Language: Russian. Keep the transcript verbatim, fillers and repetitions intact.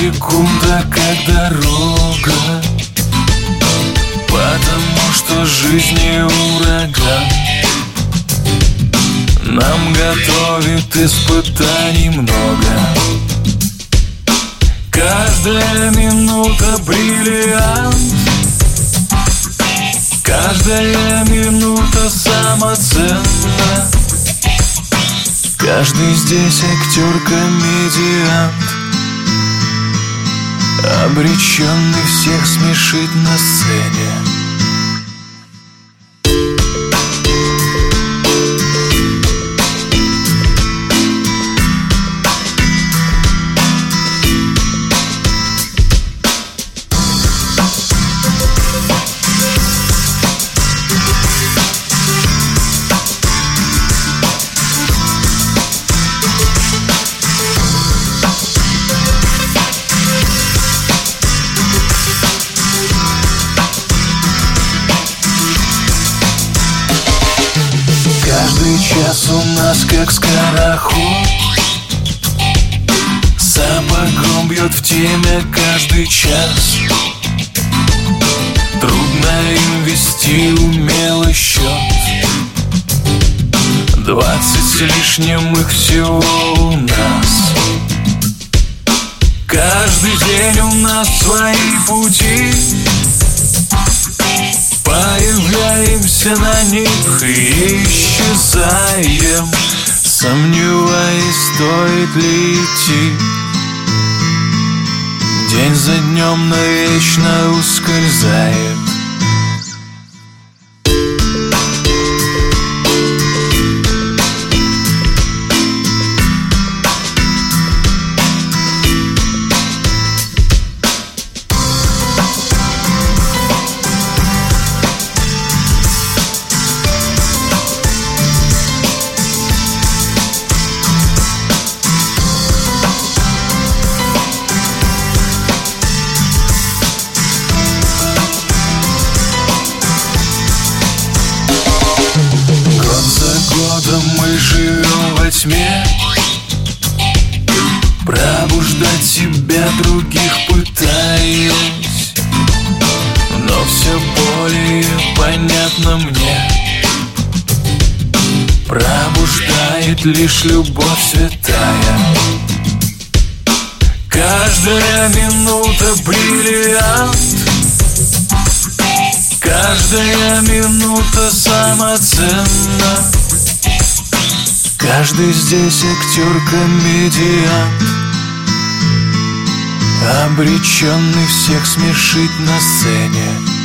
секунда как дорога, потому что жизни ураган нам готовит испытаний много. Каждая минута бриллиант, каждая минута самоценна. Каждый здесь актер-комедиант, обреченный всех смешить на сцене. Каждый час у нас как скороход, сапогом бьет в темя каждый час. Трудно им вести умелый счет, двадцать с лишним их всего у нас. Каждый день у нас свои пути, появляемся на них и исчезаем, сомневаясь, стоит ли идти. День за днем навечно ускользает. Мы живем во тьме, пробуждать себя других пытаюсь, но все более понятно мне, пробуждает лишь любовь святая. Каждая минута бриллиант, каждая минута самоценна. Каждый здесь актер-комедиант, обреченный всех смешить на сцене.